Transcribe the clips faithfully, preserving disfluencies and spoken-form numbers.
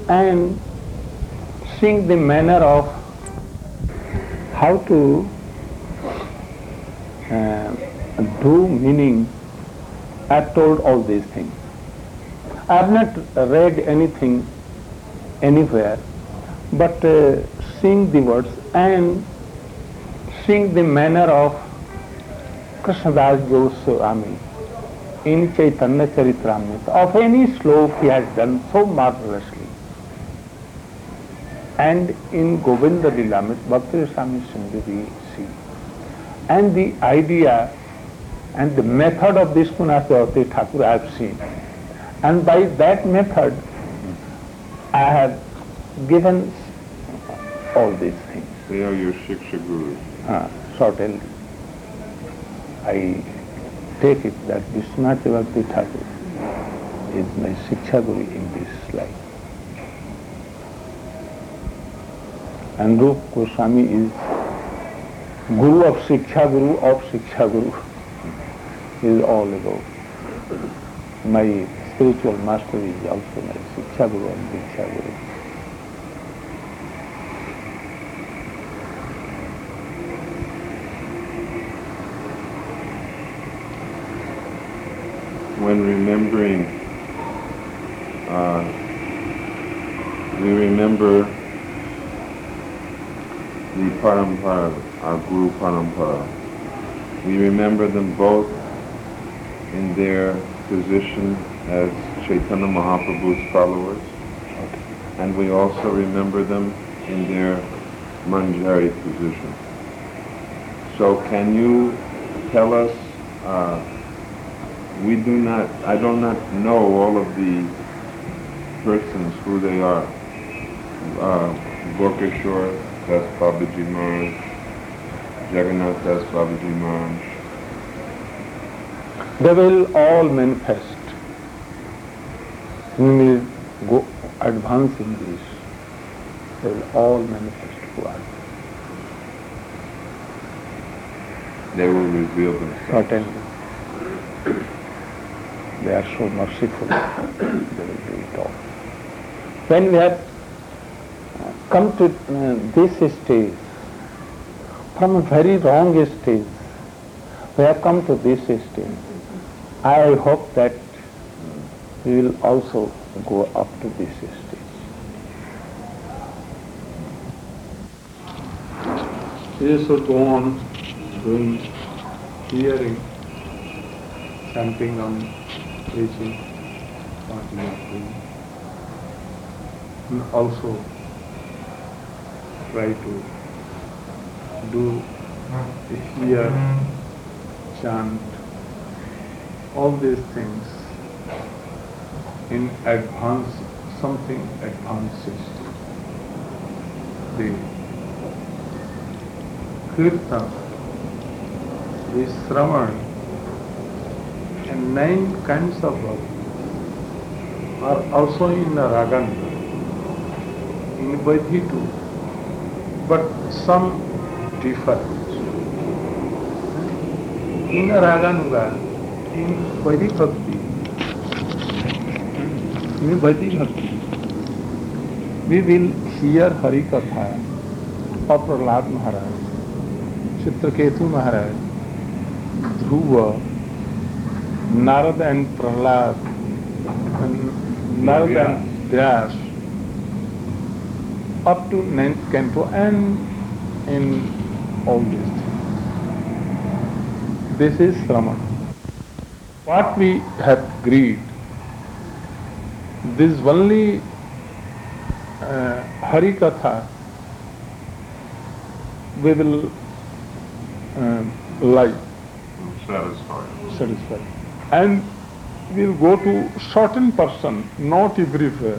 and seeing the manner of how to uh, do meaning, I have told all these things. I have not read anything anywhere, but uh, seeing the words and seeing the manner of Krishnadas Goswami in Chaitanya Charitamrita, of any slope he has done so marvelously. And in Govinda Lilamrita, Bhakti Swami Sindhu we see. And the idea and the method of this Kunas Devati Thakur I have seen. And by that method, I have given all these things. They are your Shiksha Gurus. Uh, certainly. I take it that Vishwanath Devati Thakur is my Shiksha Guru in this life. And Rup Goswami is Guru of Shiksha Guru of Shiksha Guru. He is all about. My spiritual master is also my Shiksha Guru and Diksha Guru. When remembering, uh, we remember the Parampara, our Guru Parampara. We remember them both in their position as Chaitanya Mahaprabhu's followers, and we also remember them in their Manjari position. So can you tell us, uh, we do not, I do not know all of the persons, who they are. Uh, Borkeshwar Das Babaji Maharaj, Jagannath Das Babaji Maharaj. They will all manifest. We will go advance in this. They will all manifest to us. They will reveal themselves. Certainly. They are so merciful. They will do it all. When we have come to uh, this stage, from a very wrong stage, we have come to this stage. I hope that we will also go up to this stage. We should go on doing hearing, chanting on preaching, what we are doing. And also try to do, hear, chant, all these things in advance, something advances. The kirtan, the shravan, and nine kinds of bhakti are also in the raganga, in Vaidhi too, but some differ. In Raganuga, in Vaidhi Bhakti, in Vaidhi Bhakti, we will hear Hari Katha of Prahlad Maharaj, Chitraketu Maharaj, Dhruva, Narada and Prahlad, and Narada and Vyas, up to ninth canto and in all these things. This is Shraman. What we have agreed, this only uh, Hari Katha we will uh, like, Satisfied. satisfy. And we will go to certain person, not everywhere,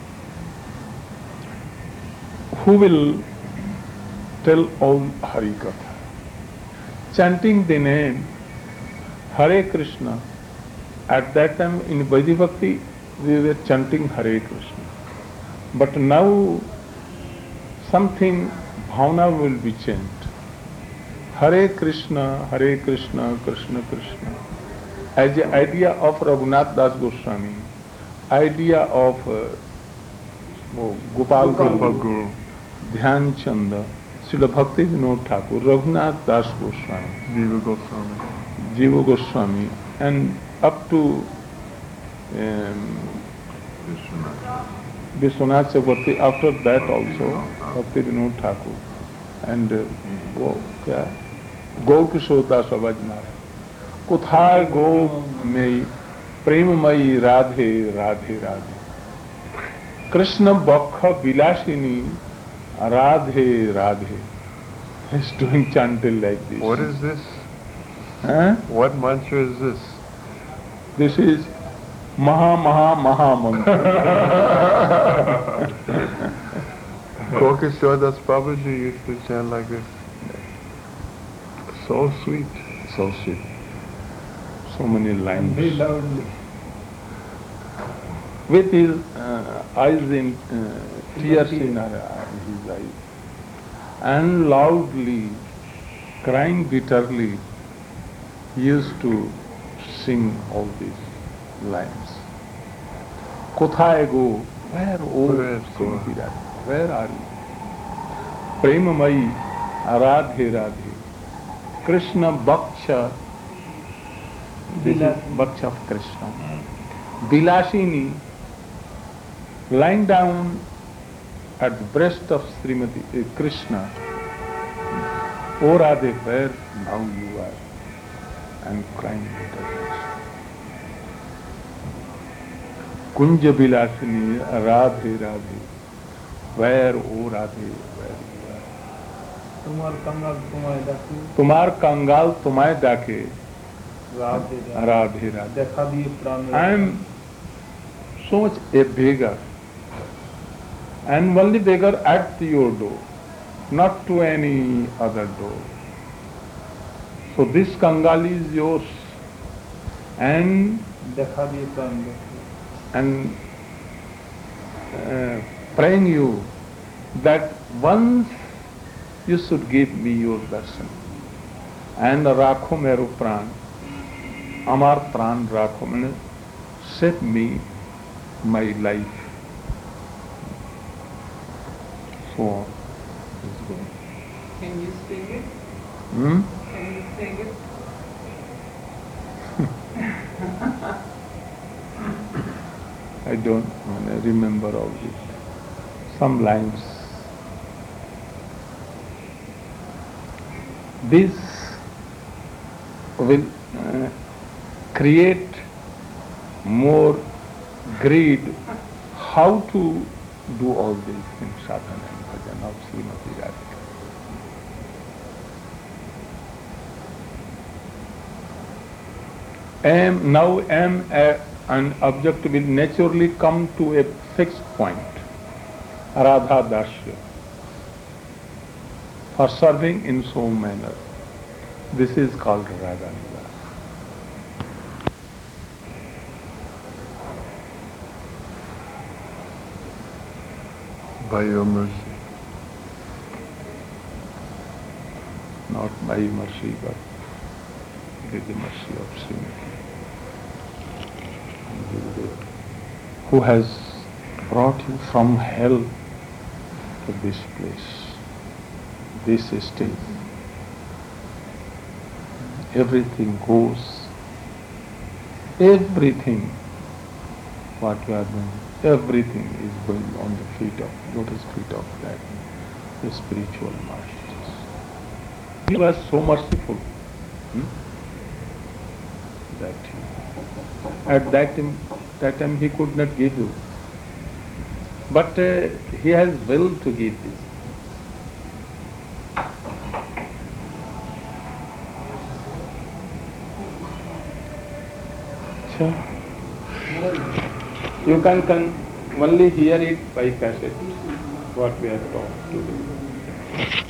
who will tell all Hari Katha. Chanting the name Hare Krishna. At that time in Vaidhi Bhakti we were chanting Hare Krishna. But now something bhavana will be changed. Hare Krishna, Hare Krishna, Krishna Krishna. As the idea of Raghunath Das Goswami, idea of uh, वो Gopal Gopal गुरु, Guru, Dhyanchand, Srila भक्ति विनोद ठाकुर, रघुनाथ दास Goswami, Jiva Goswami, Jiva Goswami, and up to um, Vishwanath. Vishwanath Chakravarti, after that also, Bhakti Vinod Thakur, and uh, वो क्या गौ किशोर दास आवाज मारे कुथाय गो में प्रेममयी Radhe Radhe Radhe Krishna Baksh Vilasini Radhe Radhe. He's doing chanting like this. What is this? Huh? What mantra is this? This is Maha Maha Maha Mantra. Gokishore Das Babaji used to chant like this. So sweet. So sweet. So many lines. Very loudly. With his uh, eyes in uh, tears in her, his eyes, and loudly crying bitterly, he used to sing all these lines. Kothaye go, where oh Where go? Simhira, where are you? Premamayi, Radhe Radhe, Krishna Bhaksha, this is Bhaksha of Krishna. Vilashini, lying down at the breast of Srimati uh, Krishna, O Radhe, where now you are, and crying bitterly. Kunja Vilashini, Radhe Radhe, where O Radhe, where you are. तुम्हार कंगाल तुम्हारे डाकू तुम्हार कंगाल तुम्हारे डाके, Radhe Radhe Radhe. देखा दिए प्राण I am so much a beggar, and only beggar at your door, not to any other door. So this Kangal is yours, and देखा दिए प्राण and uh, praying you that once you should give me your darshan, and rakho mero pran, amar pran rakho, means save me my life. So on. It's going. Can you sing it? Hmm? Can you sing it? I don't I remember all this. Some lines. This will uh, create more greed. How to do all these things, sadhana and bhajan of Srimati Radhika. Am, now am a, an object will naturally come to a fixed point, Radha Dasya, for serving in so manner. This is called Radha Nila. By your mercy. Not by mercy, but with the mercy of Srimati, who has brought you from hell to this place, this stage. Everything goes, everything what you are doing, everything is going on the feet of, lotus feet of that, the spiritual masters. He was so merciful. Hmm? That he, at that time, that time he could not give you, but uh, he has will to give this. Sure. You can, can only hear it by cassette, what we have taught today.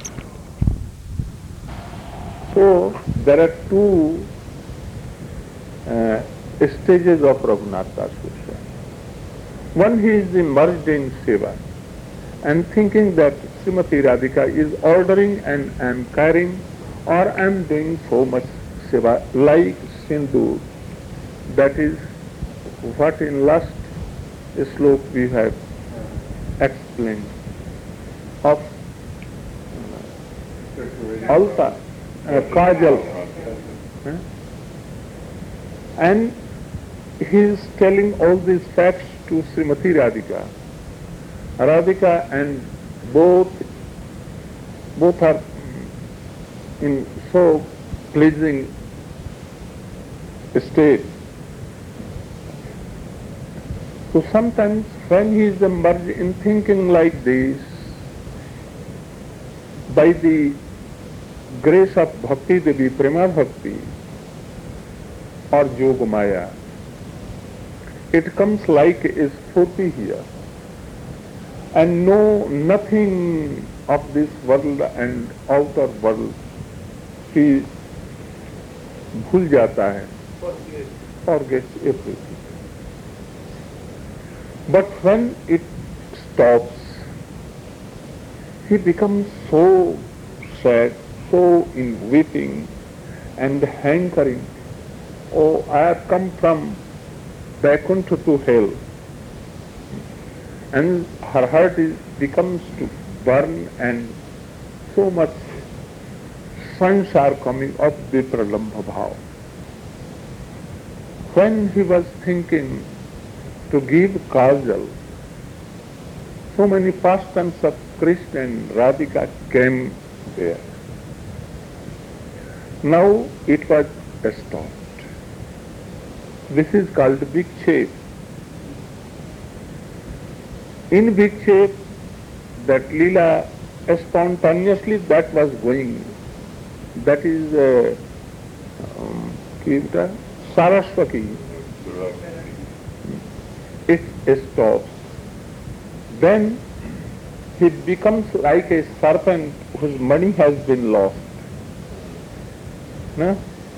So, there are two uh, stages of Raghunath Das Goswami. One, he is immersed in Seva and thinking that Srimati Radhika is ordering and I am carrying or I am doing so much Seva like Sindhu. That is what in last slok we have explained of alta, uh, kajal. Huh? And he is telling all these facts to Srimati Radhika. Radhika and both, both are in so pleasing state. So sometimes when he is immersed in thinking like this, by the grace of Bhakti Devi, Prema Bhakti or Yoga Maya, it comes like a spurti here, and know nothing of this world and outer world. He भूल जाता है, forgets everything. But when it stops, he becomes so sad, so in weeping and hankering. Oh, I have come from Vaikuntha to hell. And her heart is, becomes to burn, and so much suns are coming of Vipralambha bhav. When he was thinking to give kajal, so many pastimes of Krishna and Radhika came there. Now it was stopped. This is called Vikshep. In Vikshep, that Leela spontaneously that was going. That is uh, um, Saraswati. It stops. Then he becomes like a serpent whose money has been lost. No?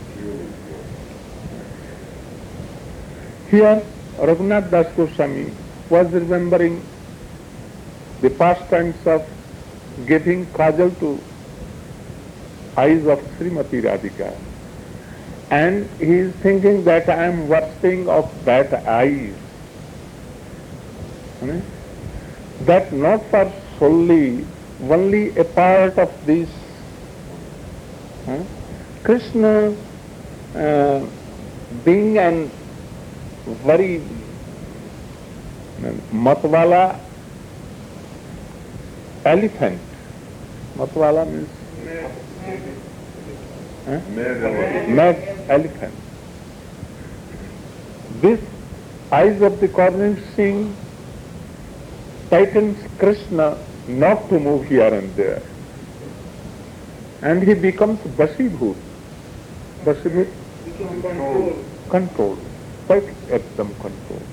Here, Raghunath Das Goswami was remembering the pastimes of giving kajal to eyes of Srimati Radhika. And he is thinking that I am worshipping of that eyes. Hmm? That not for solely, only a part of this. Hmm? Krishna uh, being an very matwala elephant. Matwala means huh? mad elephant. This eyes of the cornering Singh tightens Krishna not to move here and there. And he becomes Basibhut. Basibhut? Controlled. Controlled. Quite ekdam controlled.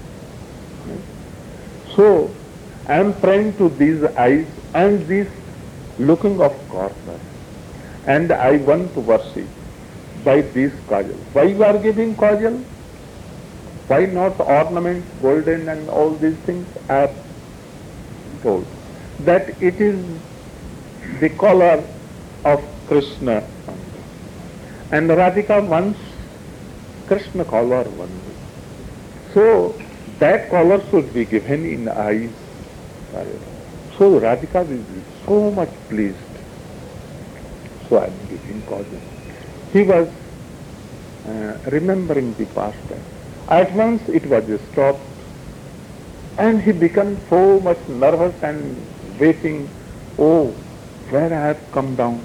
So, I am praying to these eyes and this looking of corner. And I want to worship by this kajal. Why you are giving kajal? Why not ornament, golden and all these things? I have told that it is the color of Krishna. And Radhika wants Krishna color only. So that color should be given in eyes. So Radhika is so much pleased. So I am giving kajal. He was uh, remembering the past time. At once it was stopped, and he became so much nervous and waiting. Oh, where I have come down.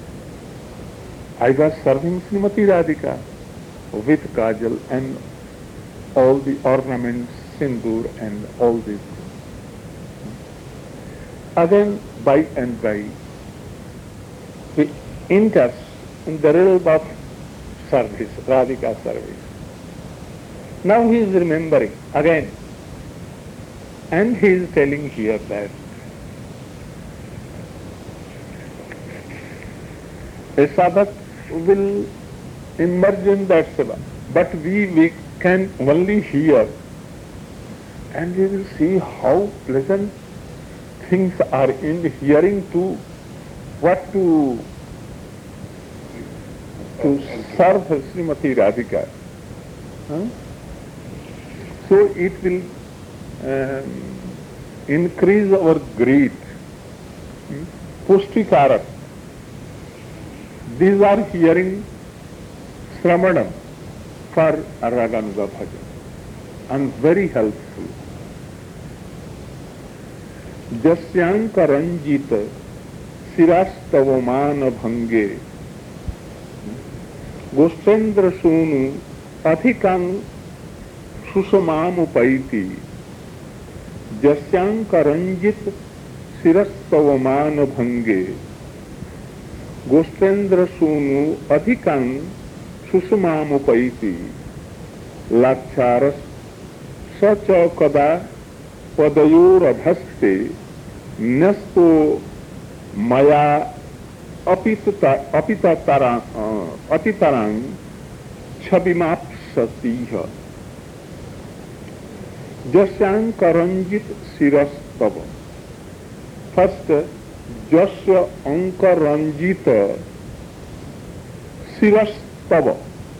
I was serving Srimati Radhika with kajal and all the ornaments, sindoor and all these things. Again, by and by, he enters in the realm of service, Radhika service. Now he is remembering again, and he is telling here that a sadhak will emerge in that seva, but we, we can only hear, and we will see how pleasant things are in hearing to what to to serve Srimati Radhika. Huh? So it will um, increase our greed, hmm, pushti-karak. These are hearing Sramanam for Raganuga Bhajan and very helpful. Jasyanka Ranjita Sirastavaman Bhange Goshendra Sunu Adhikang Susamam Jasyanka Ranjit Sirastavaman Bhange Goshendra Sunu Adhikang Susamam Laksharas Sacha Kada Padayor Abhaste Nesto Maya Apita Apita Tarang Atitarang Chabimapsatiha Jasyanka Ranjit Sirastava. First, Jasya Anka Ranjita Sirastava.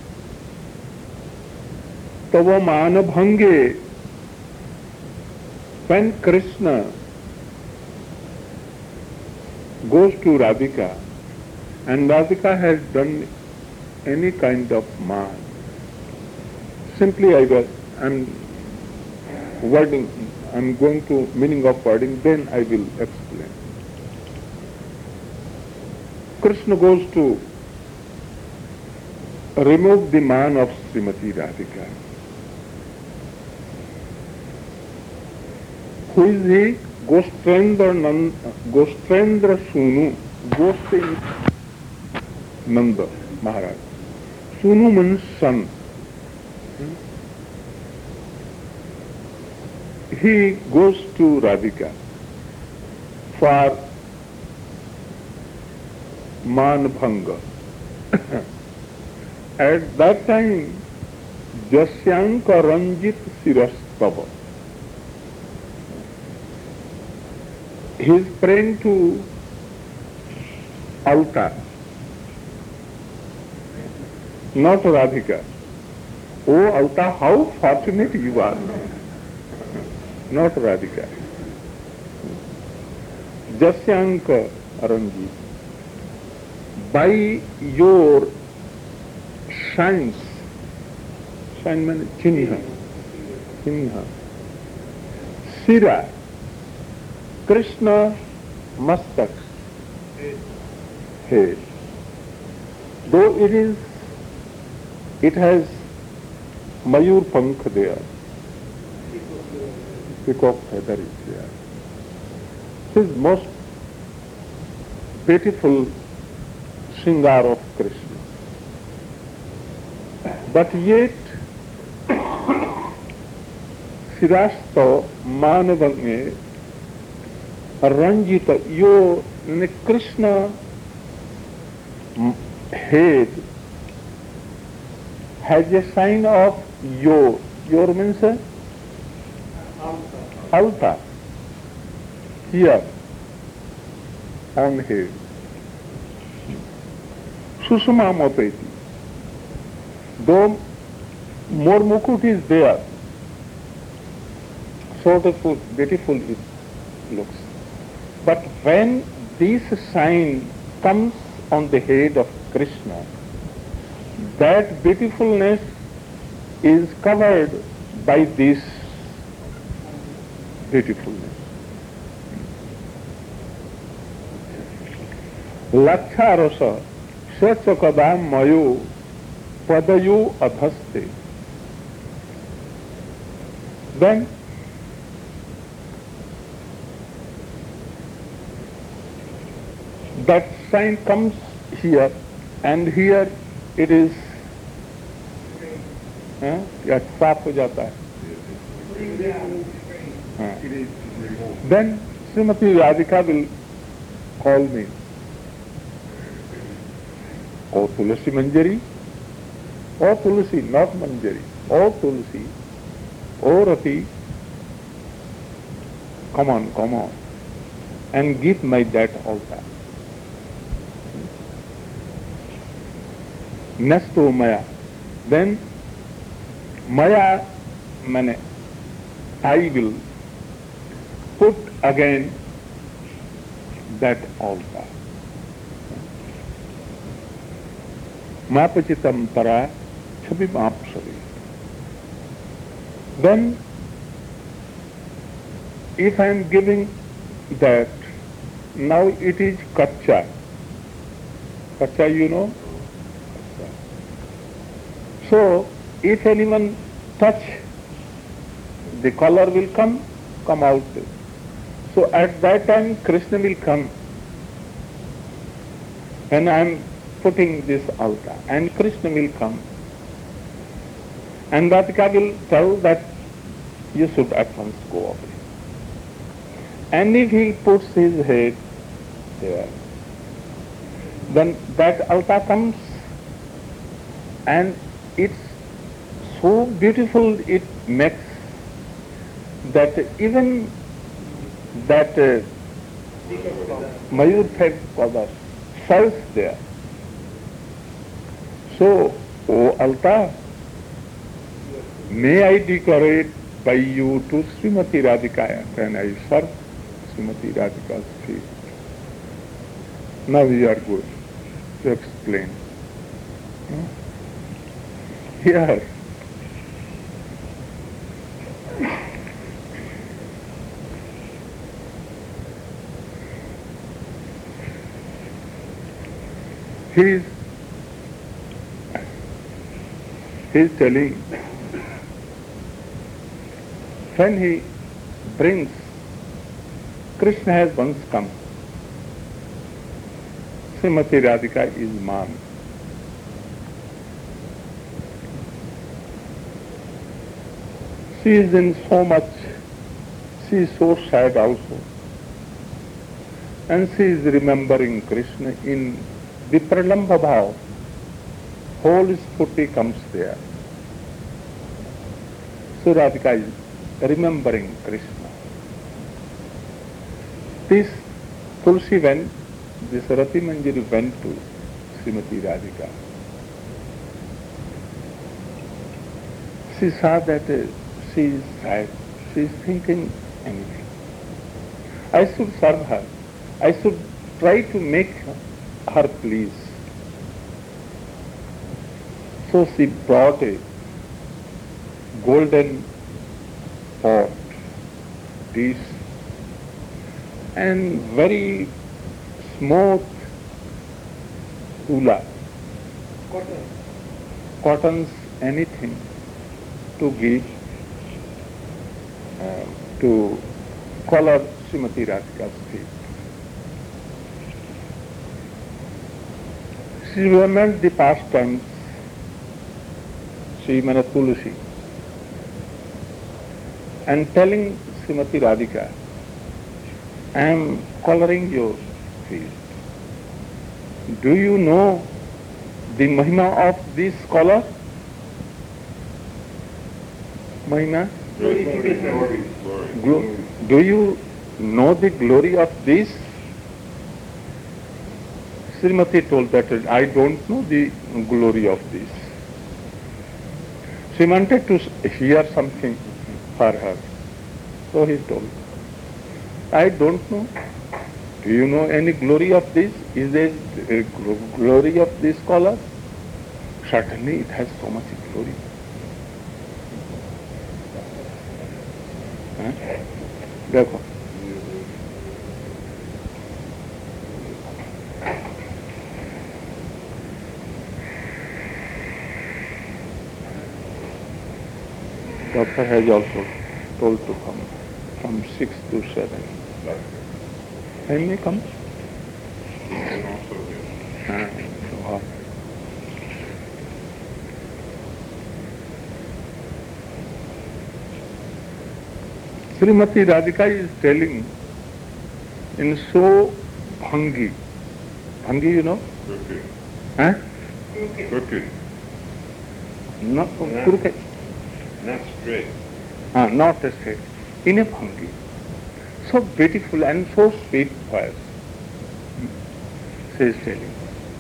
Tava Manabhange. When Krishna goes to Radhika and Radhika has done any kind of man, simply I will, I'm wording, I'm going to meaning of wording, then I will explain. Krishna goes to remove the man of Srimati Radhika. Who is he? Goshendra Nand, Goshendra Sunu, Gostin Nanda Maharaj. Sunu means son. He goes to Radhika for Manbhanga. At that time, Jasyanka Ranjit Sirastava. He is praying to Alta, not Radhika. Oh Alta, how fortunate you are. Not Radhika. Jasyanka Ranjit. By your shines, shine means chinha, chinha, Sira, Krishna Mastak, head. Though it is, it has Mayur Pankh there, peacock feather is there. It is most beautiful Shringar of Krishna. But yet, Sirastha Manavagye Ranjita, your Krishna head has a sign of Yor. Yor means a? Alta. Here, on head. Susuma Mopeti. Though more mukut is there, sort of beautiful it looks. But when this sign comes on the head of Krishna, that beautifulness is covered by this beautifulness. Laksharasa Sachakadam Mayo Padayo Adhaste. Then that sign comes here, and here it is या साफ हो जाता है. Then Srimati Radhika will call me. Oh Tulasi Manjari, oh Tulasi, not Manjari, oh Tulasi, oh Rati, come on, come on, and give my that altar. Nesto Maya. Then Maya mane I will put again that altar. Mapachitam para chabi mapsavi. Then, if I am giving that, now it is kacha. Kacha, you know? So, if anyone touch, the color will come, come out. So at that time, Krishna will come. When I am putting this altar, and Krishna will come. And Radhika will tell that you should at once go away. And if he puts his head there, then that altar comes, and it's so beautiful, it makes that even that uh, Mayur type color falls there. So, O altar, may I decorate by you to Srimati Radhika, and I serve Srimati Radhika's feet. Now we are good to explain. Hmm? Here, he is, he is telling, when he brings, Krishna has once come, Srimati Radhika is man. She is in so much, she is so sad also. And she is remembering Krishna in the Pralambha Bhav. Whole sphuti comes there. So Radhika is remembering Krishna. This Tulsi went, this Rati Manjari went to Srimati Radhika. She saw that uh, she is sad, she is thinking anything. I should serve her. I should try to make her please. So she brought a golden pot, dish, and very smooth ula, cotton, cottons, anything to give uh, to color Srimati Radhika's feet. She remembered the past times, Sri Tulsi, and telling Srimati Radhika, I am coloring your feet. Do you know the Mahima of this color? Mahima? Glory, glory, glory. Glo- do you know the glory of this? Srimati told that I don't know the glory of this. She wanted to hear something for her. So he told, I don't know. Do you know any glory of this? Is there a glory of this color? Certainly it has so much glory. Huh? देखो Doctor has also told to come from six to seven. Can you come? Ah, wow. Srimati Radhika is telling in so bhangi. Bhangi, you know? Crooked. Huh? Crooked. Not Yeah. crooked. Not straight. Ah, not straight. In a bhangi. So beautiful and so sweet voice. She is telling.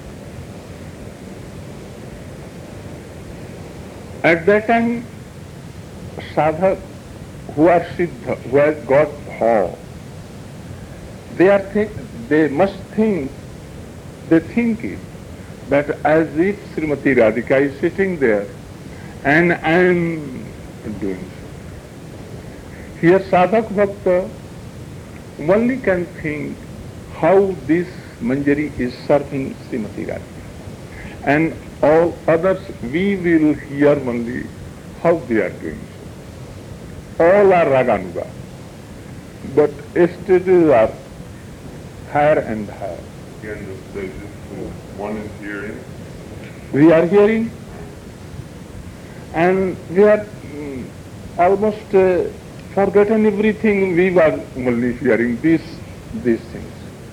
At that time, sadhak who are siddha, who has got bhav, they are think, they must think, they think it, that as if Srimati Radhika is sitting there and I am doing so. Here Sadhak Bhakta only can think how this Manjari is serving Srimati Radhika. And all others, we will hear only how they are doing so. All are Raganuga. But stages are higher and higher. Here in the stages, one is hearing. We are hearing and we are mm, almost uh, forgotten everything. We were only hearing these, these things.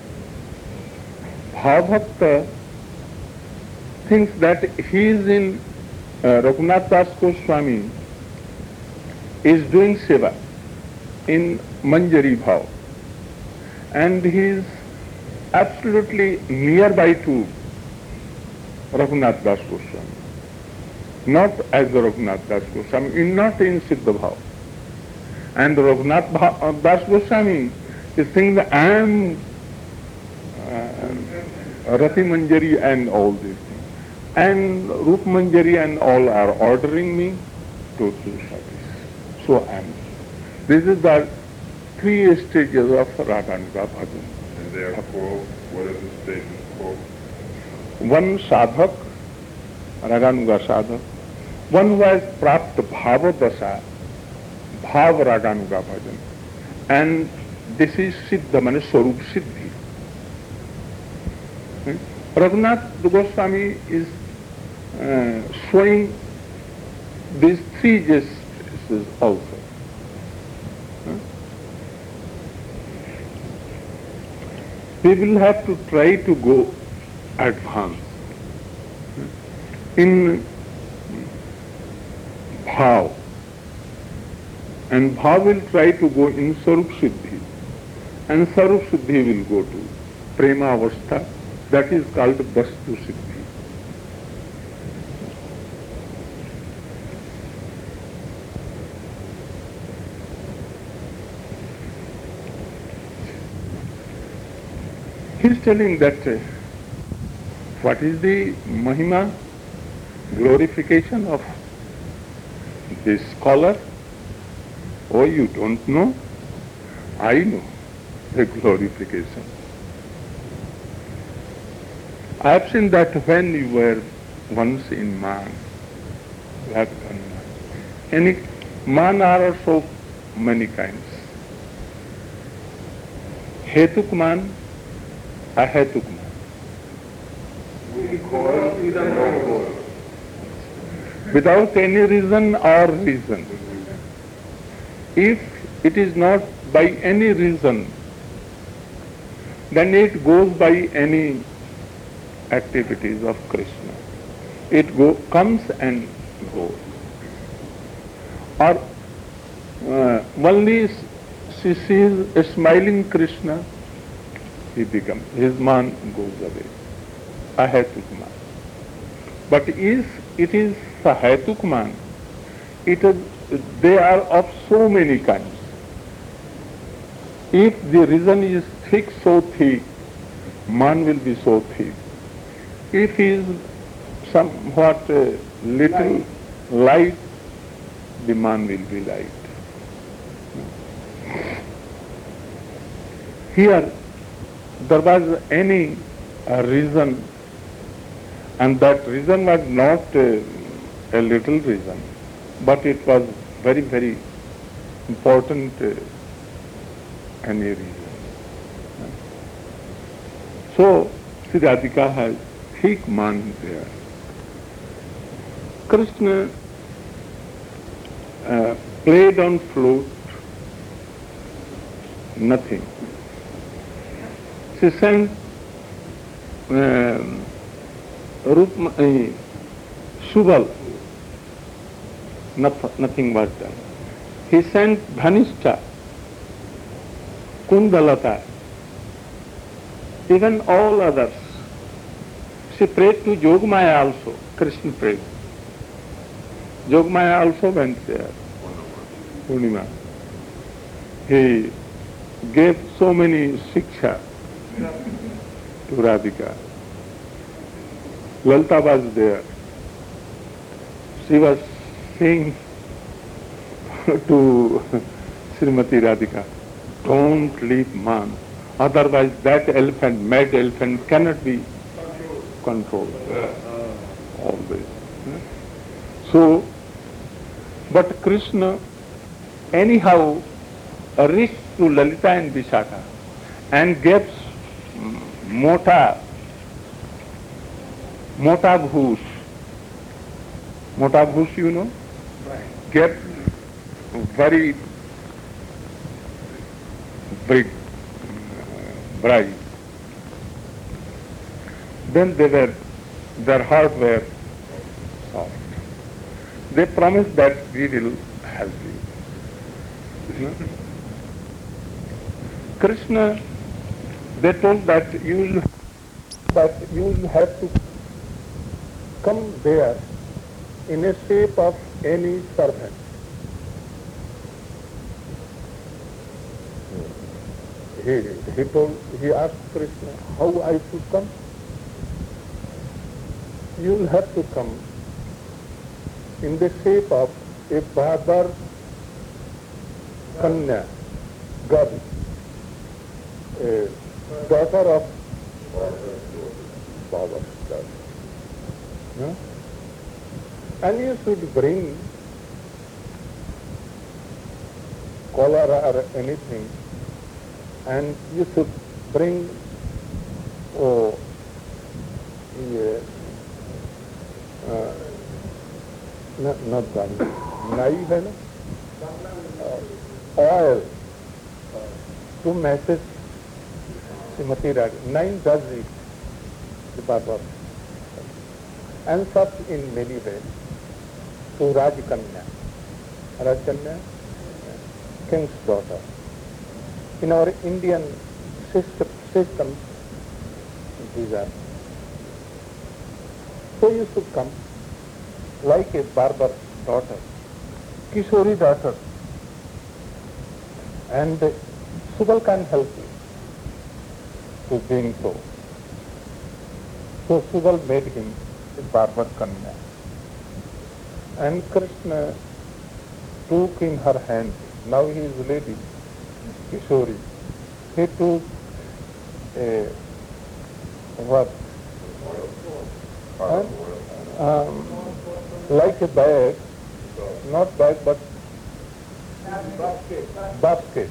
Bhavakta thinks that he is in uh, Raghunath Das Goswami is doing seva in Manjari Bhav, and he is absolutely nearby to Raghunath Das Goswami, not as the Raghunath Das Goswami, in, not in Siddha Bhav. And Raghunath Bha- Das Goswami is saying that I am uh, Rati Manjari and all these things. And Rup Manjari and all are ordering me to do service. So I am. This is the three stages of Raganuga Bhajan. And therefore, what are the stages for? One sadhak, Raganuga sadhak, one who has prapt bhava dasa, bhav Raganuga Bhajan. And this is Siddha, mane Swarup Siddhi. Hmm? Raghunath Goswami is uh, showing these three gestures also. Hmm? We will have to try to go advance in bhav, and bhav will try to go in Swarup Siddhi, and Swarup Siddhi will go to Prema Avastha, that is called Vastu Siddhi. He is telling that uh, what is the Mahima, glorification of this scholar? Oh, you don't know? I know the glorification. I have seen that when you were once in Man, you have done Man. Any Man are also many kinds. Hetuk Man, Ahetuk Man. Without any reason or reason. If it is not by any reason, then it goes by any activities of Krishna. It go, comes and goes. Or uh, only she sees a smiling Krishna, he becomes, his man goes away. Ahetuk man. But if it is Sahetuk man, it is, they are of so many kinds. If the reason is thick, so thick, man will be so thick. If he is somewhat uh, little light, the man will be light. Here, there was any uh, reason, and that reason was not uh, a little reason, but it was very, very important uh, any reason. So, Sri Radhika has thick man there. Krishna uh, played on flute, nothing. She sang um, Rup, uh, Subal, Noth- nothing was done. He sent Dhanishta, Kundalata, even all others. She prayed to Jogmaya also. Krishna prayed. Jogmaya also went there. Purnima. He gave so many shiksha to Radhika. Lalita was there. She was saying to Srimati Radhika, don't leave man, otherwise that elephant, mad elephant, cannot be controlled. Always. So, but Krishna anyhow reached to Lalita and Vishakha and gave mota, mota bhush. Mota bhush, you know? Right. Gave very big uh, bride. Then they were, their heart were soft. They promised that we will help you. Krishna, they told that you will, that you will have to come there in a shape of any servant. He, he told, he asked Krishna, how I should come? You will have to come in the shape of a Badar Kanya, Gabi, a daughter of Babar Gabi. No? And you should bring cholera or anything, and you should bring oh, yeah, uh, not, not that, nai hai na? Uh, oil to message Srimati Radhika. Nine does it, the Baba. And such in many ways. So Rajkanya. Rajkanya, king's daughter. In our Indian system, system these are. So you should come like a barber daughter, Kishori daughter, and Subal can help you to being so. So Subal made him a barber Kanya. And Krishna took in her hand, now he is lady, Kishori. He took a what? Huh? Um, like a bag, not bag but basket.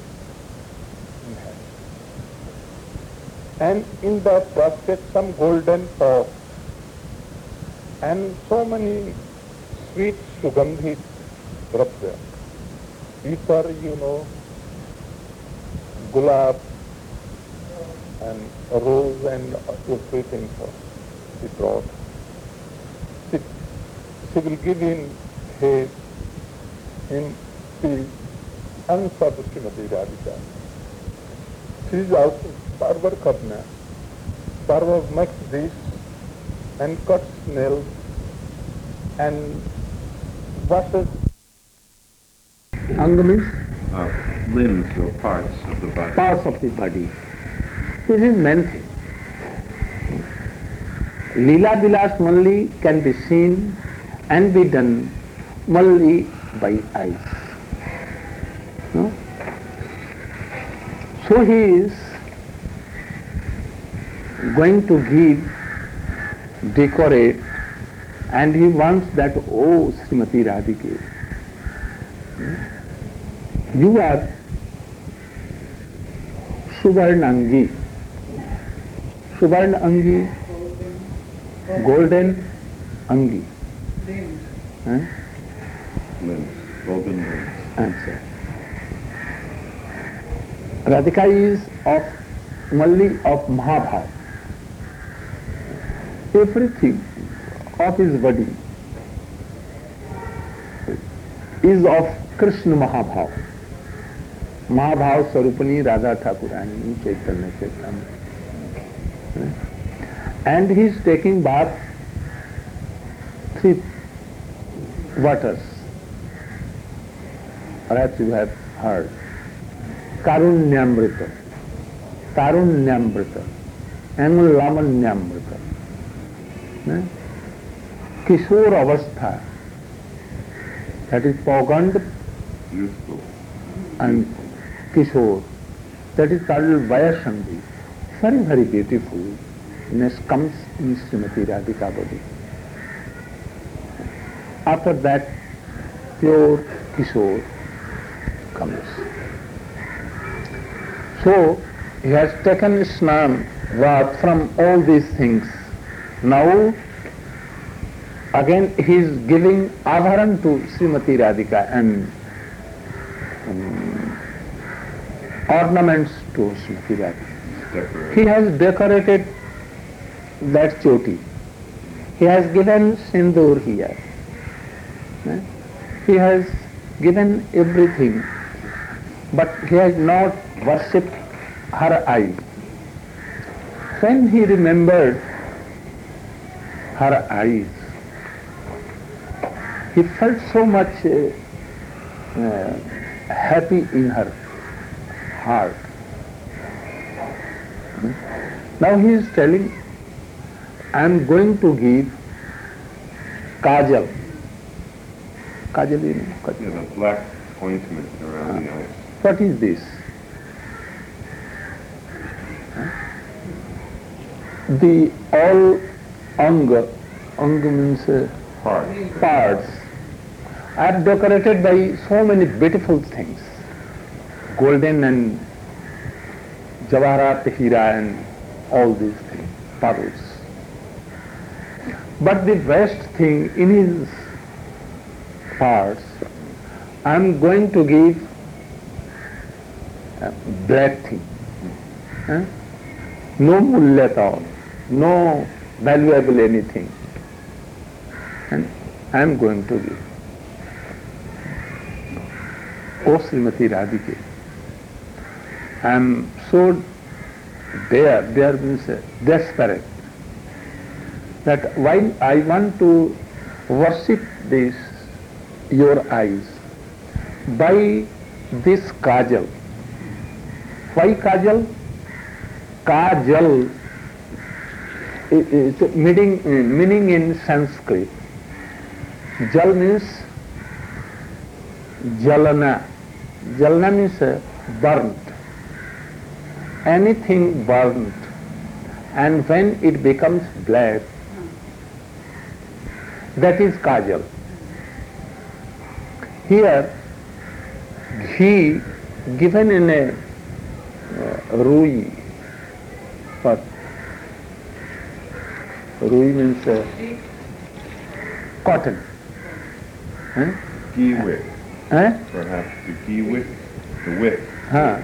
And in that basket some golden pot and so many sweet sugandhit dravya. These are, you know, gulab and rose and everything for she brought. She, she will give in his, in the answer to Srimati Radhika. She is also barber karna. Barber makes this and cuts nails and washes. Anga means Uh, limbs or parts of the body. parts of the body. This is main thing. Leela Vilas only can be seen and be done only by eyes. No? So he is going to give, decorate, and he wants that, oh, Srimati Radhika, you are Suvarnangi. Suvarnangi, golden Angi. Huh? Limbs, golden limbs. Answer. Radhika is of only of Mahabhav. Everything of his body is of Krishna Mahabhav. Mahabhav Sarupani Radha Thakurani Chaitanya Chaitanya. And he is taking bath three waters. Perhaps you have heard. Karunyamrita, Tarunyamrita, and Lamanyamrita. Eh? Kishore Avastha, that is Paugand Useful. and Kishore, that is called Vayasandhi. Very, very beautiful. Next comes in Srimati Radhika body. After that, pure Kishore comes. So, he has taken Snan, Vat from all these things. Now, again he is giving Abharan to Srimati Radhika and um, ornaments to Srimati Radhika. Decorated. He has decorated that choti. He has given sindoor here. Eh? He has given everything, but he has not worshipped her eyes. When he remembered her eyes, he felt so much uh, uh, happy in her heart. Now he is telling, I am going to give kajal. Kajal, you know? Kajal. Yeah, the black ointment around the eyes. What is this? The all anga, anga means uh, Hard. parts, are decorated by so many beautiful things. Golden and javaharat, hira and all these things, pearls. But the best thing in his parts, I am going to give a black thing. Huh? No mulya at all, no valuable anything. And I am going to give. O Srimati Radhika, I am so there, there means uh, desperate, that while I want to worship this, your eyes, by this kajal. Why kajal? Kajal is meaning, meaning in Sanskrit. Jal means jalana. Jalana means uh, burnt. Anything burnt, and when it becomes black, that is kajal. Here, ghee given in a uh, rui. What? Rui means uh, cotton. Huh? Ghee wick. Huh? Perhaps the ghee wick. The wick. Huh.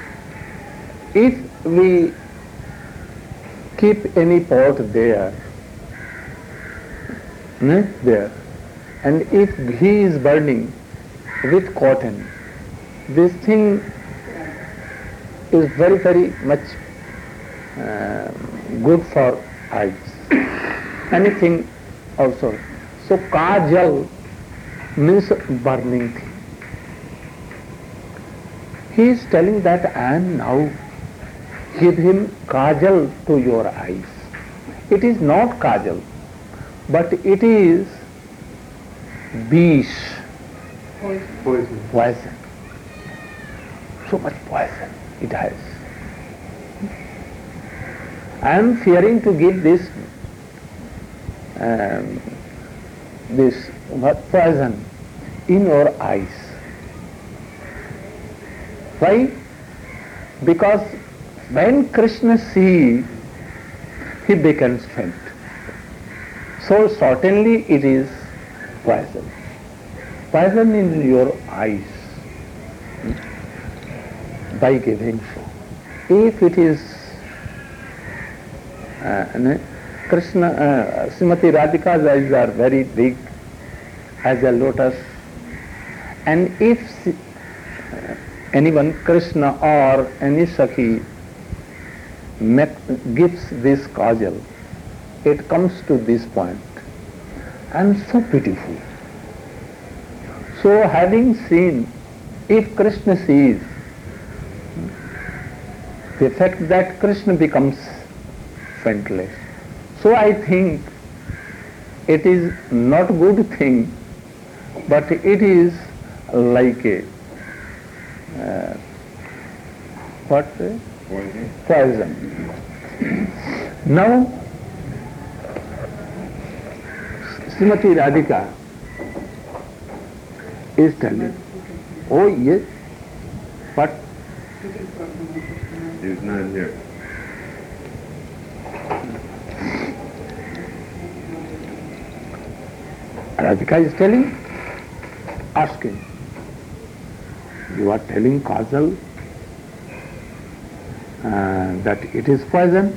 If we keep any pot there, hmm, there, and if ghee is burning with cotton, this thing is very, very much uh, good for eyes. Anything also. So kajal means burning thing. He is telling that I am now give him kajal to your eyes. It is not kajal, but it is bish, Poison. poison. So much poison it has. I am fearing to give this um, this poison in your eyes. Why? Because when Krishna sees, he becomes faint. So certainly it is poison. Poison in your eyes by giving so. If it is uh, Krishna, uh, Srimati Radhika's eyes are very big as a lotus, and if uh, anyone, Krishna or any Sakhi, make, gives this kajal, it comes to this point, and so beautiful. So having seen, if Krishna sees, the effect that Krishna becomes faintless. So I think it is not a good thing, but it is like a uh, what uh, Poison. poison. Now, Srimati Radhika is telling, oh yes, but He's not here. Radhika is telling, asking, you are telling Kajal uh, that it is poison?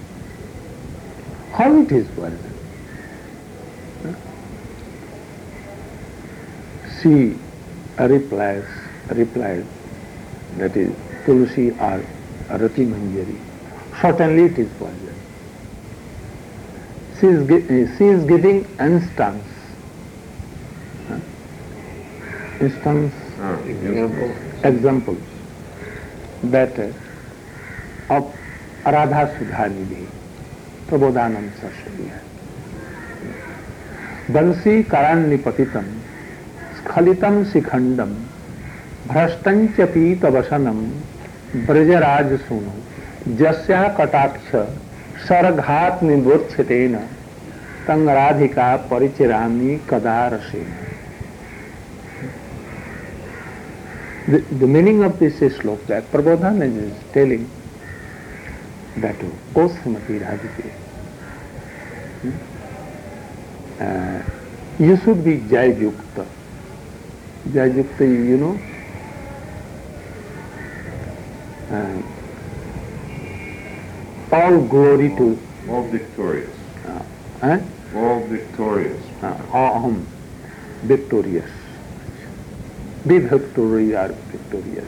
How it is poison? Huh? She replies, replied, that is Tulsi or Rati Manjari, certainly it is poison. She is, gi- she is giving instance. Huh? Instance, Ah, example. examples that uh, of Radha Sudhanidhi, Prabodhanam Saraswati. Bansi Karannipatitam, Skhalitam Sikhandam, Bhrashtancha Pita Vasanam, Brajaraj Sunu, Jasya Kataksha, Saraghat Nibhurchetena, Tang Radhika Parichirami Kadarasena. The, the meaning of this slok that Prabodhana is telling that, O Srimati Radhika, uh, you should be Jayayukta. Jayayukta, you know, uh, all glory to, All victorious. uh, eh? All victorious. uh, aham, victorious. Be victorious or victorious.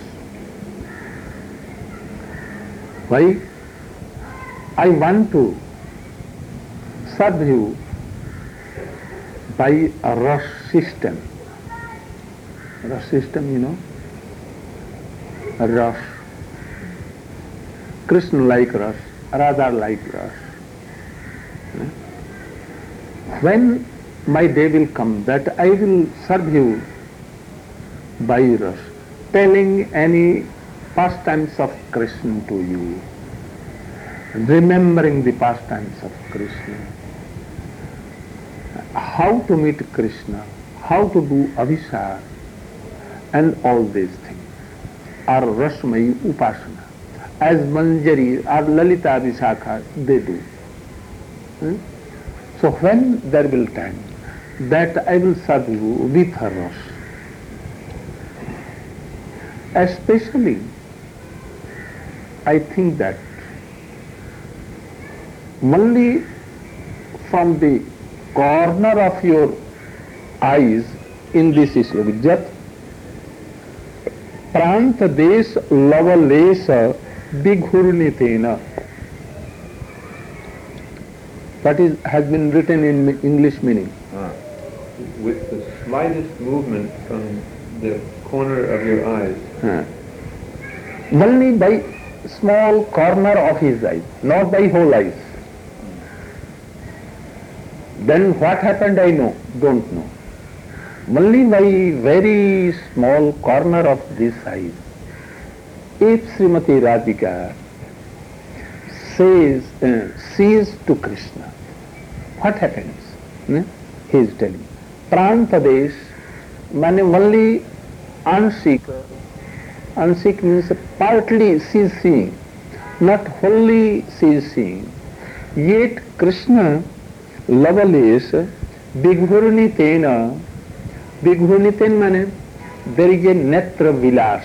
Why? I want to serve you by a rush system. Rush system, you know? A rush. Krishna like rush, Radha like rush. When my day will come that I will serve you by rush, telling any pastimes of Krishna to you, remembering the pastimes of Krishna, how to meet Krishna, how to do Abhishek, and all these things are Rasmayi Upasana, as Manjari or Lalita Abhishaka they do. Hmm? So when there will time that I will serve you with her Ras, especially I think that only from the corner of your eyes in this slok, Jat Prant Desh Lavalesa Bighurnitena. That is, has been written in English meaning. Ah. With the slightest movement from the corner of your eyes. Uh, only by small corner of his eyes, not by whole eyes. Then what happened I know, don't know. Only by very small corner of this eyes. If Srimati Radhika says, uh, sees to Krishna, what happens? Hmm? He is telling. Prantadesh, means only Anshik. Anshik means partly she is seeing, not wholly she is seeing. Yet Krishna Lavalesh Bighurnitena. Bighurniten means there is a netra vilas.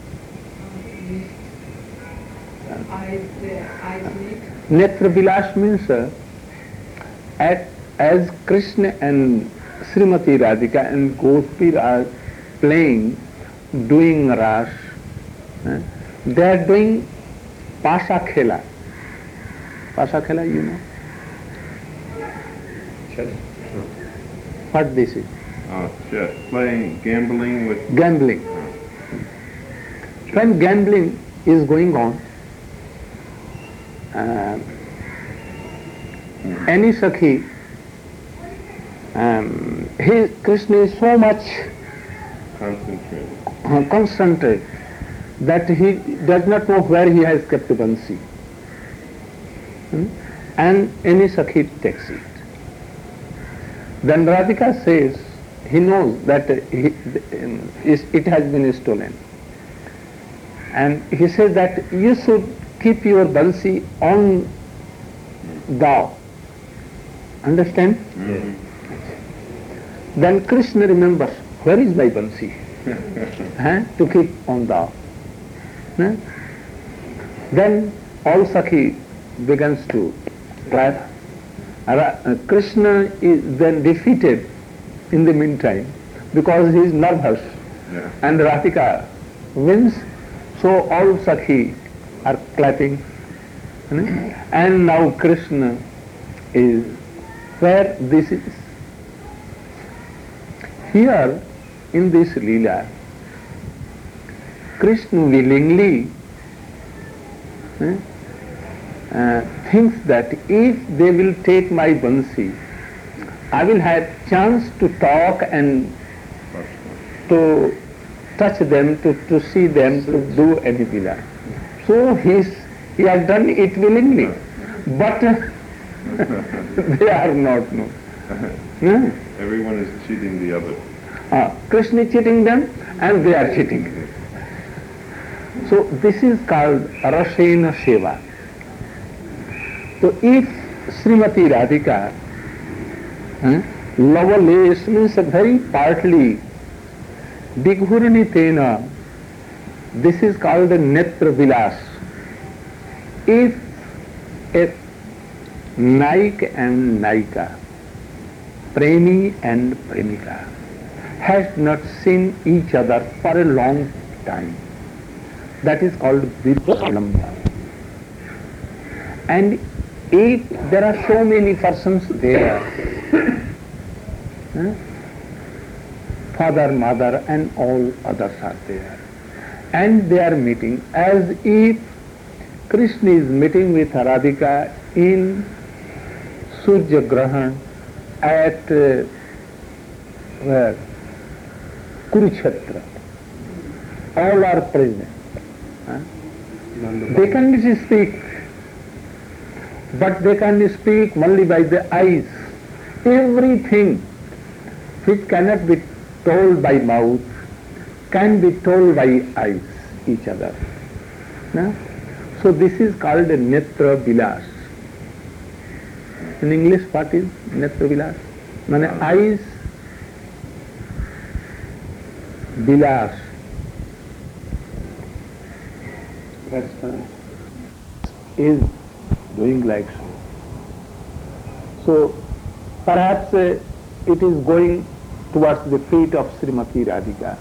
Eyes, uh, eyes meet. Netra vilas means uh, at, as Krishna and Srimati Radhika and Gospir are playing, doing ras, uh, they are doing Pasha Khela. Pasha Khela, you know? Chess. What this is? Uh, chess. Playing, gambling with... Gambling. When gambling is going on, uh, any Sakhi, um, he, Krishna is so much Concentrated. uh, concentrated that he does not know where he has kept the Bansi. Hmm? And any Sakhi takes it. Then Radhika says, he knows that uh, he, it has been stolen. And he says that you should keep your Bansi on thou. Understand? Mhm. Then Krishna remembers, where is my Bansi? Huh? To keep on thou. Huh? Then all Sakhi begins to clap. Ra- uh, Krishna is then defeated in the meantime because he is nervous Yeah. and Radhika wins, so all Sakhi are clapping. Hmm? And now Krishna is where this is. Here in this Leela, Krishna willingly eh, uh, thinks that if they will take my Bansi, I will have chance to talk and to touch them, to, to see them, to do any Leela. So he's, he has done it willingly, but they are not. No. Hmm? Everyone is cheating the other. Ah, Krishna is cheating them and they are cheating. So this is called Rasena Seva. So if Srimati Radhika, hmm, Lovelace means very partly, Dighurnitena, this is called a Netra Vilas. If a Naik and Naika, Premi and Premika, has not seen each other for a long time, that is called Vidalamba. And if there are so many persons there, huh, father, mother and all others are there, and they are meeting as if Krishna is meeting with Radhika in Surya Grahan at uh, where? Kurukshetra. All are present. Huh? They can speak, but they can speak only by the eyes. Everything which cannot be told by mouth can be told by eyes, each other. No? So this is called a Netra Vilas. In English, what is Netra Vilas? Mane eyes Vilas. Is doing like so. So perhaps uh, it is going towards the feet of Srimati Radhika.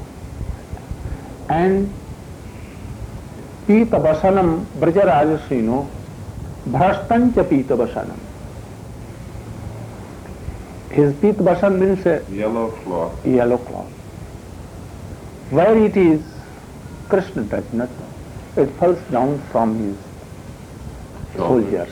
And Pita Vasanam Brajarajasino Bhrastancha Pita Vasanam. His Pita Vasan means a Yellow cloth. yellow cloth. Where it is, Krishna does not know. It falls down from his soldiers.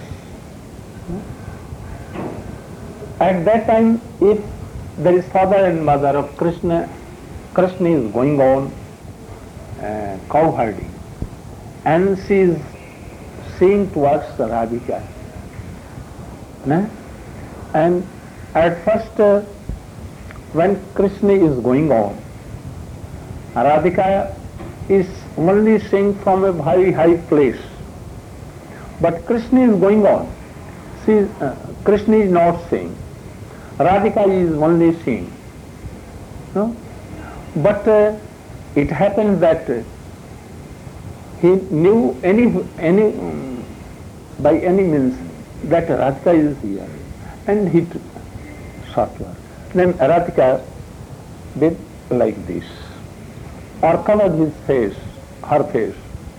At that time, if there is father and mother of Krishna, Krishna is going on uh, cow herding, and she is seeing towards Radhika. No? And at first, uh, when Krishna is going on, Radhika is only seeing from a very high place. But Krishna is going on. She, uh, Krishna is not seeing. Radhika is only seeing. No? But uh, it happened that uh, he knew any, any um, by any means that Radhika is here, and he t- sought her. Then Radhika did like this, or covered his face, her face.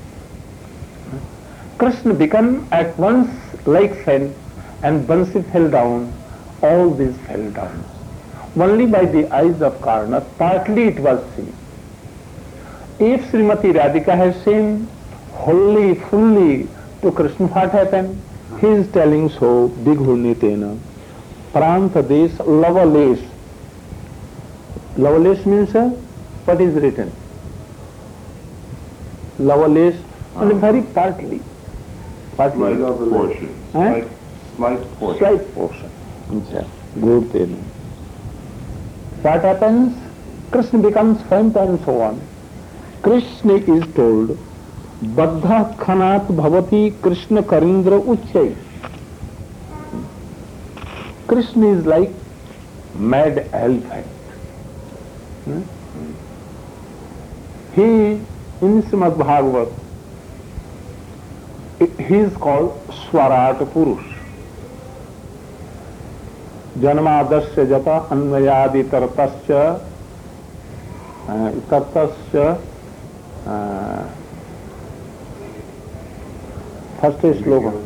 Krishna became at once like fan, and Bansi fell down. All these fell down. Only by the eyes of Karna, partly it was seen. If Srimati Radhika has seen wholly, fully, to Krishna, what happened? He is telling so, Dighunitena, Pranta Desh Lavalesh. Lavalesh means uh, what is written? Lavalesh, only very partly. Partly. Slight portion. Huh? Slight, slight portion. Slight portion. अच्छा, good then. What happens? Krishna becomes faint and so on. Krishna is told, Baddha Khanat Bhavati Krishna Karindra Uchay. Krishna is like mad elephant. Hmm? He, in Srimad Bhagavat, he is called Swarat Purush. Janmadasya jata anvayadi tartasya tartasya first slogan.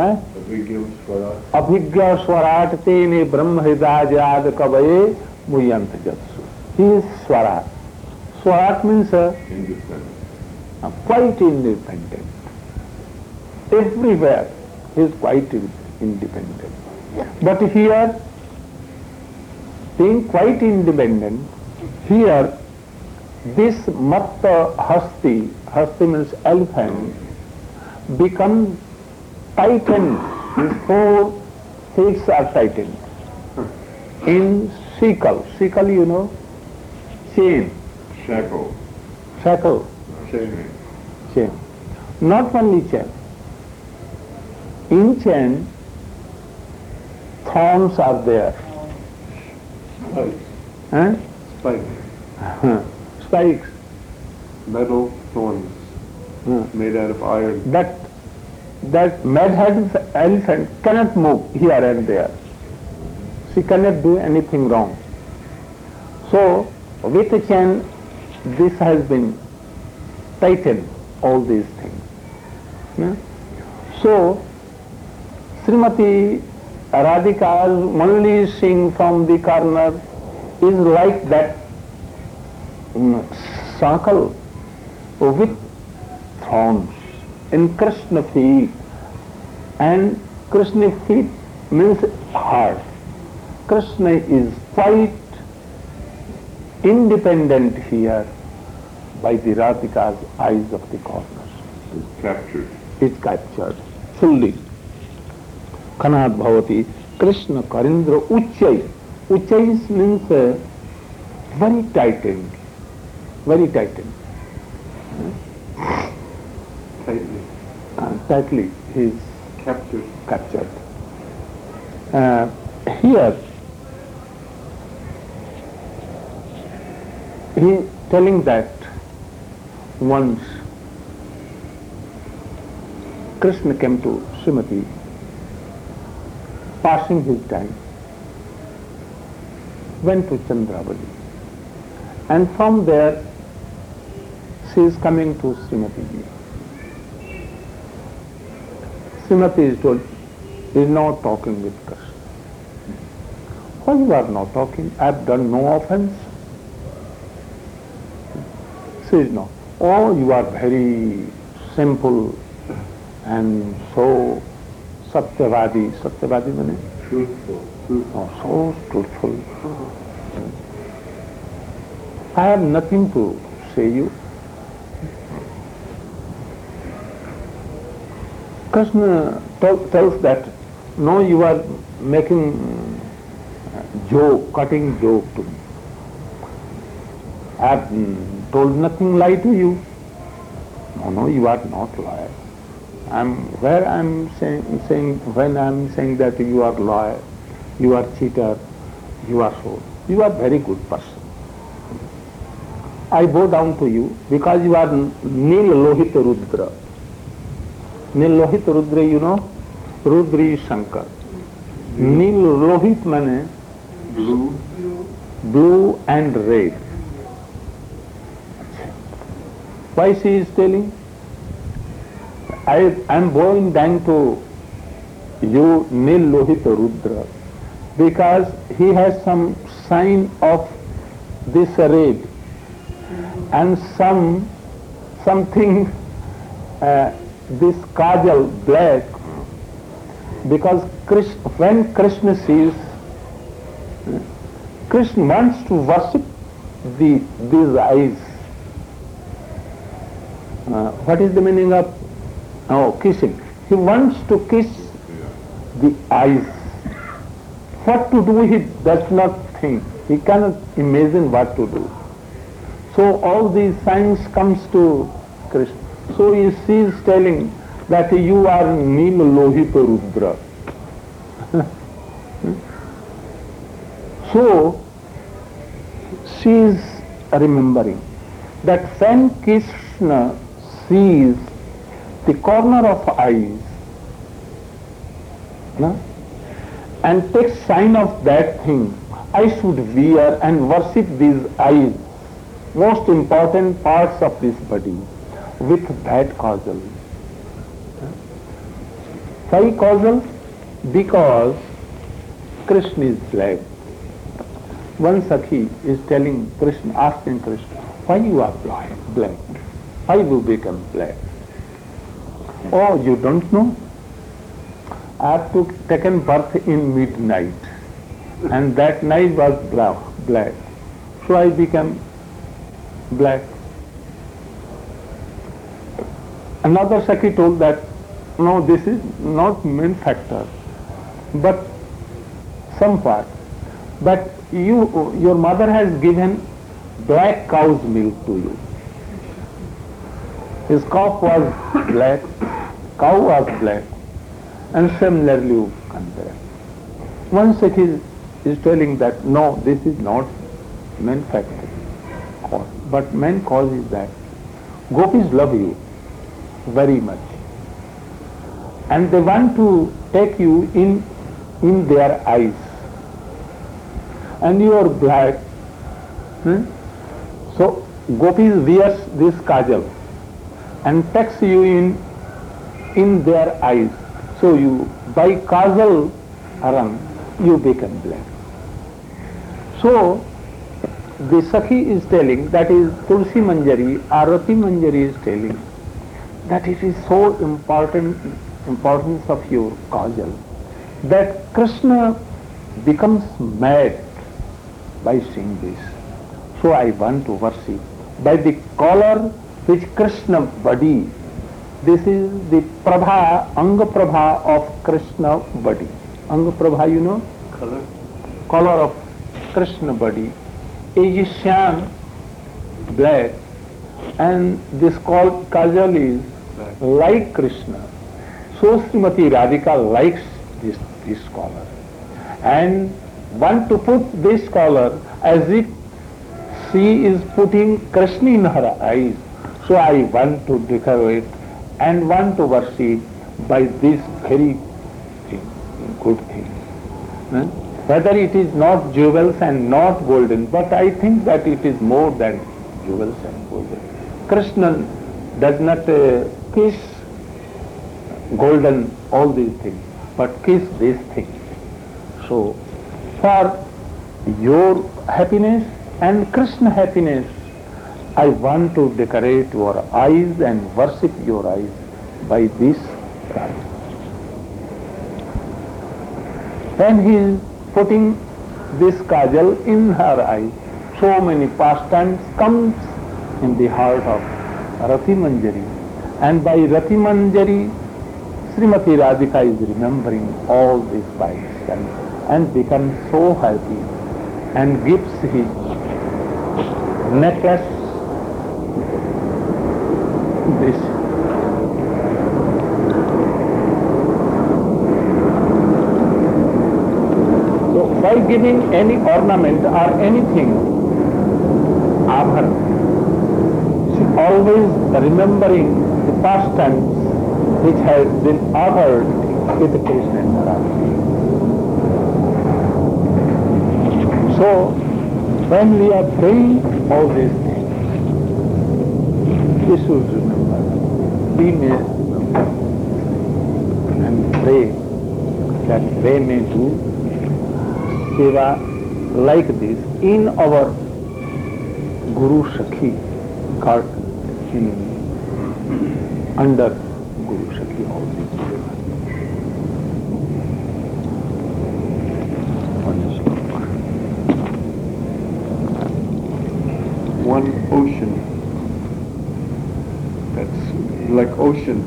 Abhigya Swarat tene Brahma Hridayad Kavaye Muyant Jatsu. He is Swarat. Swarat means uh, Independent. uh, quite independent. Everywhere he is quite independent. But here, being quite independent, here this Matta Hasti, Hasti means elephant, become tightened. His four feet are tightened. In sickle, sickle you know, chain, Shackle. shackle, Chain. chain. Not only chain. In chain, thorns are there. Spikes. Huh? Spikes. Spikes. Metal thorns Huh. made out of iron. That that mad-headed elephant cannot move here and there. She cannot do anything wrong. So, with a chain, this has been tightened, all these things. Yeah? So, Srimati Radhika's only sing from the corner is like that um, circle with thorns in Krishna feet, and Krishna feet means heart. Krishna is quite independent here by the Radhika's eyes of the corners. Is captured. Is captured fully. Khanat Bhavati Krishna Karindra Uchay. Uchay means uh, very tightened, very tightened. Tightly. Uh, tightly he is Captured. captured. Uh, here he is telling that once Krishna came to Srimati, passing his time, went to Chandravali, and from there she is coming to Srimati. Srimati is told, is not talking with Krishna. Why you are not talking? I have done no offense. She is not. Oh, you are very simple and so Satyavadi. Satyavadi means? Truthful. Oh, so truthful. I have nothing to say you. Krishna tells that, no, you are making joke, cutting joke to me. I have mm, told nothing lie to you. No, no, you are not liar. I'm where I'm saying, saying when I'm saying that you are liar, you are cheater, you are so. You are very good person. I bow down to you because you are Nil Lohit Rudra. Nil Lohit Rudra, you know, Rudra is Shankar. Nil Lohit means Blue. blue and red. Why she is telling? I am bowing down to you, Nil Lohit Rudra, because he has some sign of this red and some something uh, this kajal black because Krishna, when Krishna sees, Krishna wants to worship the, these eyes. Uh, what is the meaning of oh, kissing? He wants to kiss the eyes. What to do he does not think. He cannot imagine what to do. So all these signs comes to Krishna. So he sees telling that you are Nima Lohita Rudra. So she is remembering that when Krishna sees the corner of eyes, no, and takes sign of that thing, I should wear and worship these eyes, most important parts of this body, with that kajal. Why kajal? Because Krishna is black. One Sakhi is telling Krishna, asking Krishna, why you are black? Black? Why you become black? Oh, you don't know? I have to taken birth in midnight, and that night was black, black. So I became black. Another Sakhi told that, no, this is not main factor, but some part. But you, your mother has given black cow's milk to you. His cow was black, cow was black, and similarly you compare. One Sakhi is telling that, no, this is not main factor, cause. But main cause is that gopis love you very much, and they want to take you in in their eyes, and you are black. Hmm? So gopis wears this kajal and takes you in in their eyes. So you, by kajal aram, you become black. So the Sakhi is telling, that is Tulsi Manjari, Arati Manjari is telling that it is so important, importance of your kajal, that Krishna becomes mad by seeing this. So I want to worship by the color which Krishna body. This is the Prabha, Anga Prabha of Krishna body. Anga Prabha, you know? Color. Color of Krishna body is Shyam, black, and this called kajal is black, like Krishna. So Srimati Radhika likes this, this color and want to put this color as if she is putting Krishna in her eyes. So I want to decorate and want to worship by this very thing, good thing. Hmm? Whether it is not jewels and not golden, but I think that it is more than jewels and golden. Krishna does not uh, kiss golden, all these things, but kiss this thing. So, for your happiness and Krishna happiness, I want to decorate your eyes and worship your eyes by this right. When he is putting this kajal in her eyes, so many pastimes comes in the heart of Rati Manjari, and by Rati Manjari, Srimati Radhika is remembering all these pastimes and becomes so happy and gives his necklace, this. So by giving any ornament or anything, Abhar, she always remembering the pastimes which has been offered with Krishna and Radha. So when we are praying all these things, we should remember, we may remember and pray that they may do seva like this in our Guru Sakhi cult, in under Guru Shakti, all these Devas. One sloka. One ocean. That's like ocean.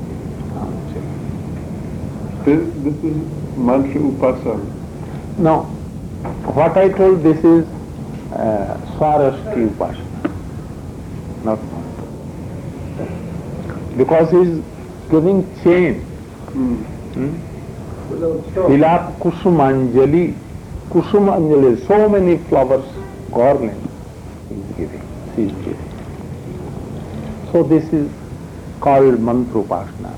This, this is mantra upasana. Now, what I told, this is uh, Swarashti Upasana, not mantra. Because he is giving chain. Hmm. Hmm? Vilap Kusumanjali, Kusumanjali, so many flowers, garlands he is giving, he is giving. So this is called mantra upasana.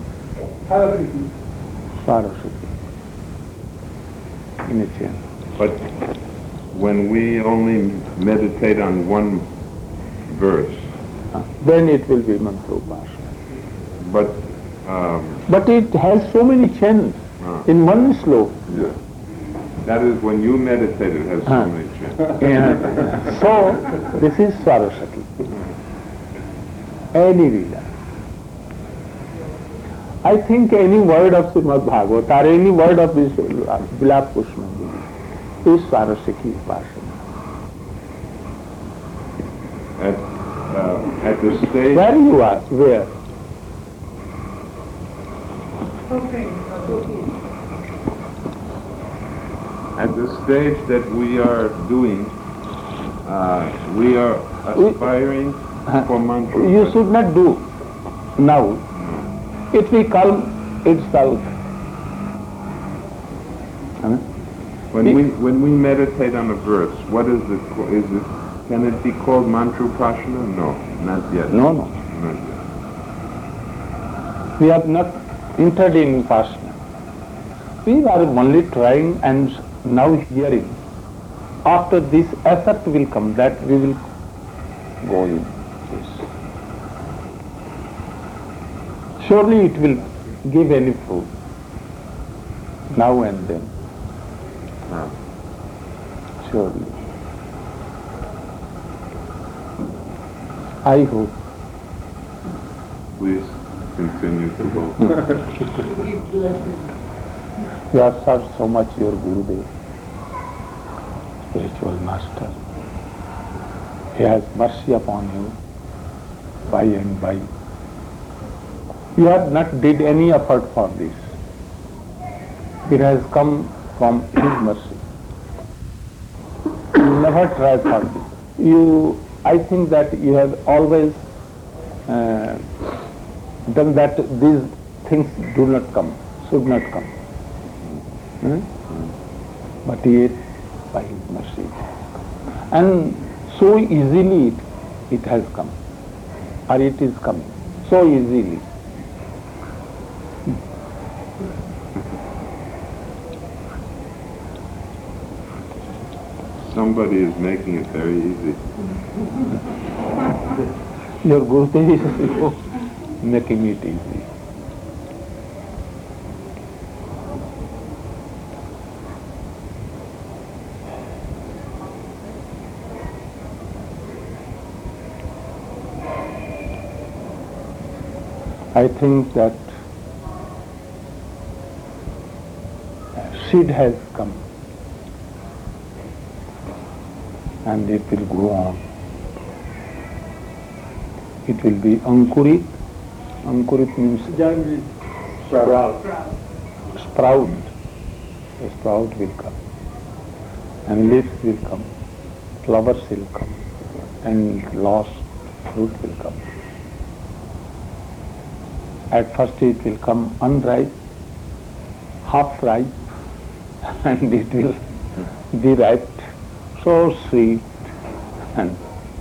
Saraswati. In a chain. But when we only meditate on one verse, Uh, then it will be mantra upasana. but um, But it has so many chants Ah. in one sloka. that is when you meditate, it has so Ah. many chants. Yeah. So this is Saraswati. Any Veda. I think any word of Srimad Bhagavad or any word of this uh, Vilap Kusumanjali is Saraswati Upasana. At, uh, at the stage, Where you are? Where? Okay, okay. at the stage that we are doing, uh, we are aspiring for mantra. You should not do now. It will come itself. Huh? When we when we meditate on a verse, what is it? co- Is it? Can it be called mantra upasana? No, not yet. No, no. Not yet. We have not entered in Upasana. We are only trying and now hearing. After this effort will come, that we will go in this. Surely it will give any fruit, now and then. Ah. Surely. I hope. Please continue to go. Give blessings. You have served so much your Gurudev, spiritual master. He has mercy upon you by and by. You have not did any effort for this. It has come from his mercy. You never try for this. You, I think that you have always uh, done that these things do not come, should not come. Hmm? But yet, by his mercy. And so easily it, it has come, or it is coming, so easily. Somebody is making it very easy. Your Gurudev is making it easy. I think that seed has come and it will grow on. It will be ankurit. Ankurit means Sprout. sprout. A sprout will come and leaves will come, flowers will come and lost fruit will come. At first it will come unripe, half ripe, and it will be ripe, so sweet and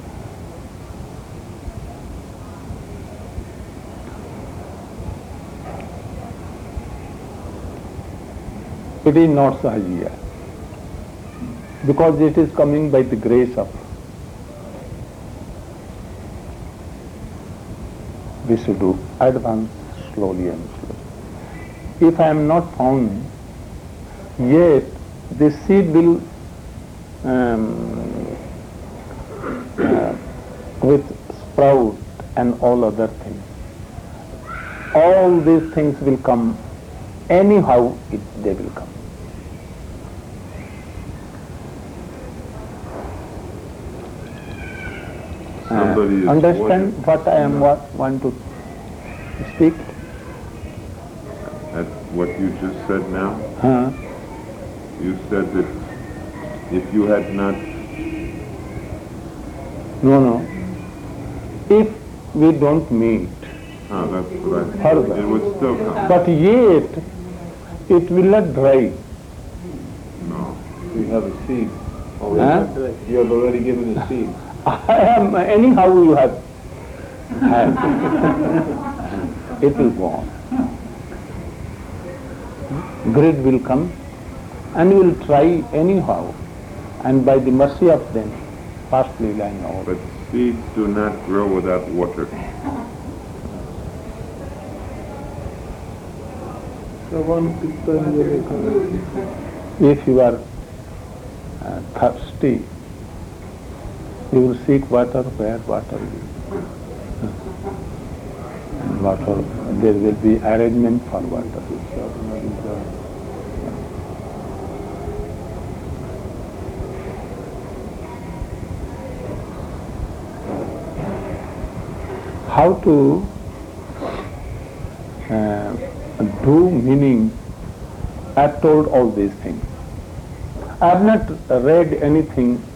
it is not Sahajiya, because it is coming by the grace of we should do advance slowly and slowly. If I am not found, yet this seed will um, uh, with sprout and all other things. all these things will come. Anyhow, it, they will come. Somebody is Uh, understand worship- what I am what, want to speak? At what you just said now, Huh? you said that if you had not, No, no. If we don't meet, ah, that's what I, Further. it would still come. but yet it will not dry. No. You have a seed. Huh? You have already given a seed. I am, anyhow you have had. It will go on. Greed will come and will try anyhow, and by the mercy of them, fastly lying out. But seeds do not grow without water. If you are uh, thirsty, you will seek water where water is. And water, there will be arrangement for water. How to uh, do meaning, I have told all these things. I have not read anything